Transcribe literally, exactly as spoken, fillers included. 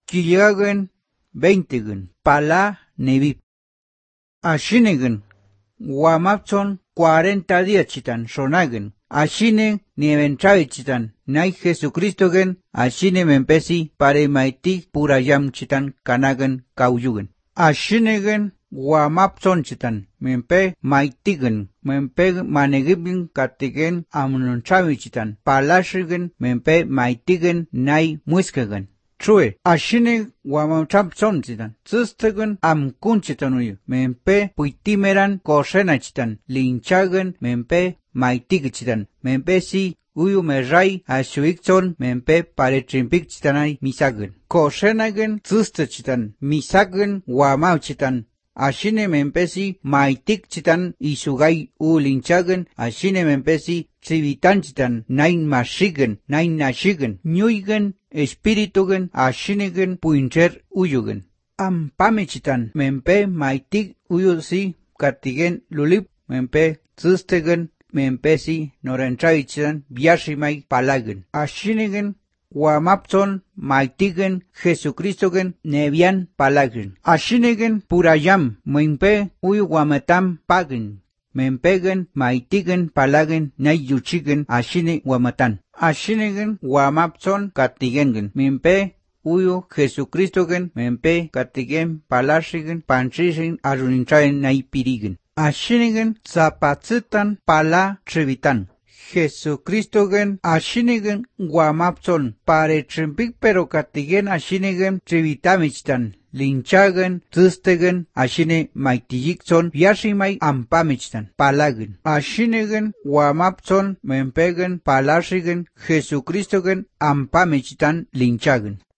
Killagan veintigan, pala nevip. Ashinigan, Wamapson cuarenta días chitan, sonagan. Ashine nieventravi chitan, nay Jesucristogen, ashine mempesi pare maiti purayam chitan, kanagan kauyugan. Ashinigan, Wamapson chitan, mempe maitigan, mempe manegibin katigen amununtravi chitan, palashigan, mempe maitigan, nay muiskagan. True, ashine Wamapson chitan, zistagan amkun chitanuyo, mempe puitimeran koshena chitan, linchagan, mempe maitig chitan, mempe si uyu merai ashuikson, mempe paretrimpik chitanay misagan. Koshenagan zista chitan, misagan Wamau chitan, ashine mempesi maitik chitan isugay u linchagan, ashine mempesi trivitan chitan, nain mashigan, nain nashigan, nyuygan, espiritugan, ashinigan, puincher uyugan. Ampame chitan, mempe maitik uyusi, katigen lulip, mempe zistegan, mempesi norentrai chitan, biashimay palagan. Ashinigan, Wamapson, maitigen, Jesucristogen, nevian palagen. Ashinigen, purayam, mempe, uyu wamatam pagen. Mempegen, maitigen, palagen, nayuchigen, ashine wamatan. Ashinigen, Wamapson, katigengen. Mempe, uyu Jesucristogen, mempe, katigen, palashigen, panchisen, arunintraen naipirigen. Ashinigen, zapatsitan, pala, trivitan. Jesucristogen, ashinigen, Wamapson, pare trimpik pero katigen ashinigen, trivitamichtan, linchagen, zistegen, ashine maitijikson, yashimay ampamichtan, palagen. Ashinigen, Wamapson, mempegen, palashigen, Jesucristogen, ampamichtan, linchagen.